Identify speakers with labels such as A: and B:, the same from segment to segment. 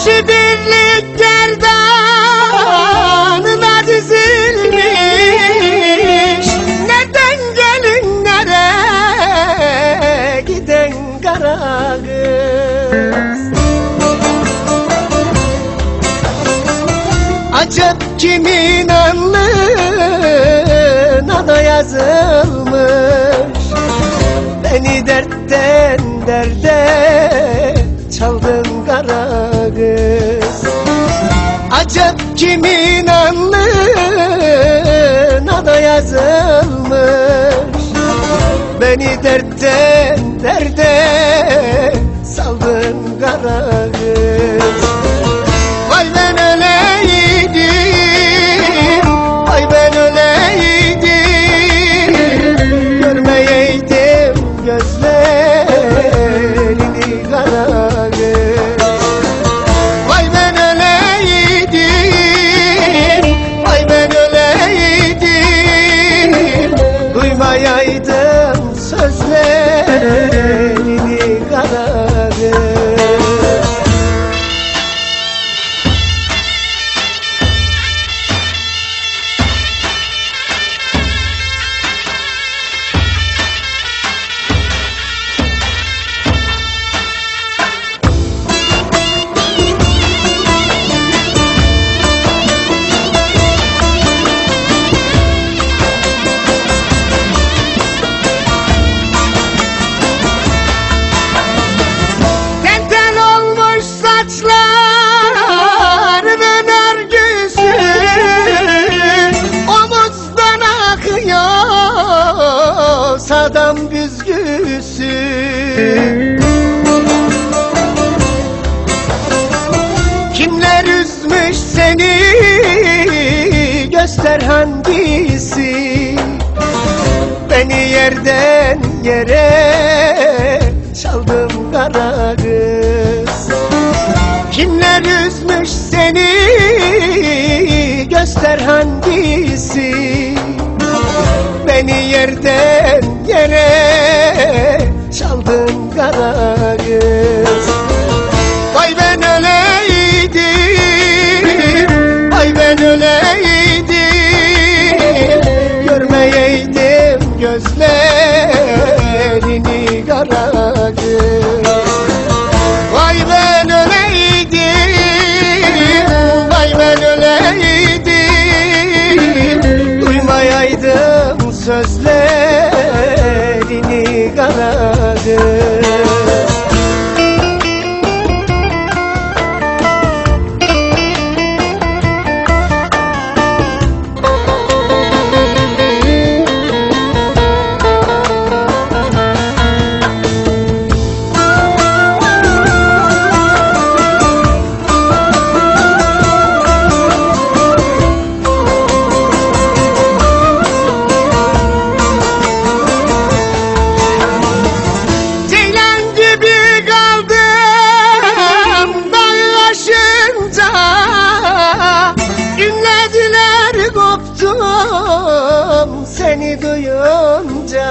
A: Başı birlik gerdanına dizilmiş. Neden gelinlere giden kara kız? Acep kimin alnına da yazılmış. Beni dertten derde çaldın kara kız. Acep kimin alnına da yazılmış. Beni dertten derde saldın kara kız. Vay ben öleydim, vay ben öleydim, görmeyeydim gözlerini kara kız. Vay ben öleydim, vay ben öleydim, duymayaydım sözlerini kara kız. Saçlarının örgüsü omuzdan akıyor sadam büzgüsü. Kimler üzmüş seni, göster hangisi? Beni yerden yere çaldım kara kız. Kimler üzmüş seni, göster hangisi? Beni yerden yere çaldın kara kız. Vay ben öleydim, vay ben öleydim, görmeyeydim gözlerini kara kız. Vay ben öleydim, vay ben öleydim, duymayaydım sözlerini kara kız. Seni duyunca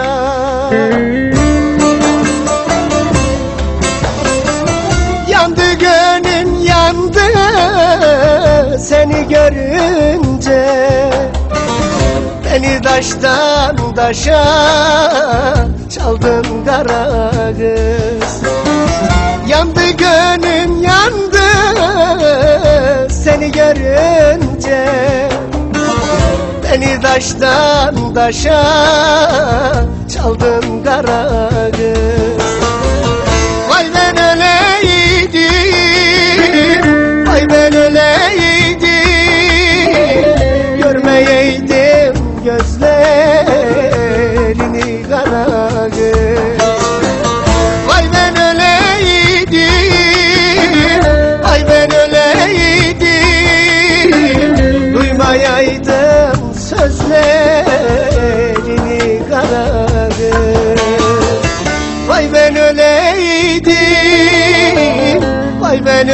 A: yandı gönlüm yandı seni görünce. Beni taştan taşa çaldın kara kız. Yandı gönlüm yandı seni görünce. Beni taştan taşa çaldın kara kız. Vay ben öleydim, vay ben öleydim, görmeyeydim gözlerini kara kız. Vay ben öleydim, vay ben öleydim, duymayaydım sözlerini kara kız. Vay ben öleydim, vay ben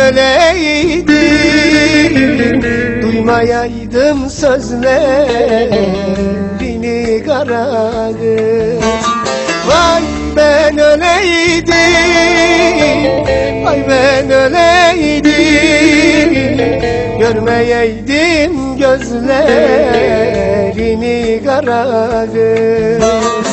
A: öleydim, duymayaydım sözlerini kara kız. Vay ben öleydim, vay ben öleydim, görmeyeydim gözlerini kara kız.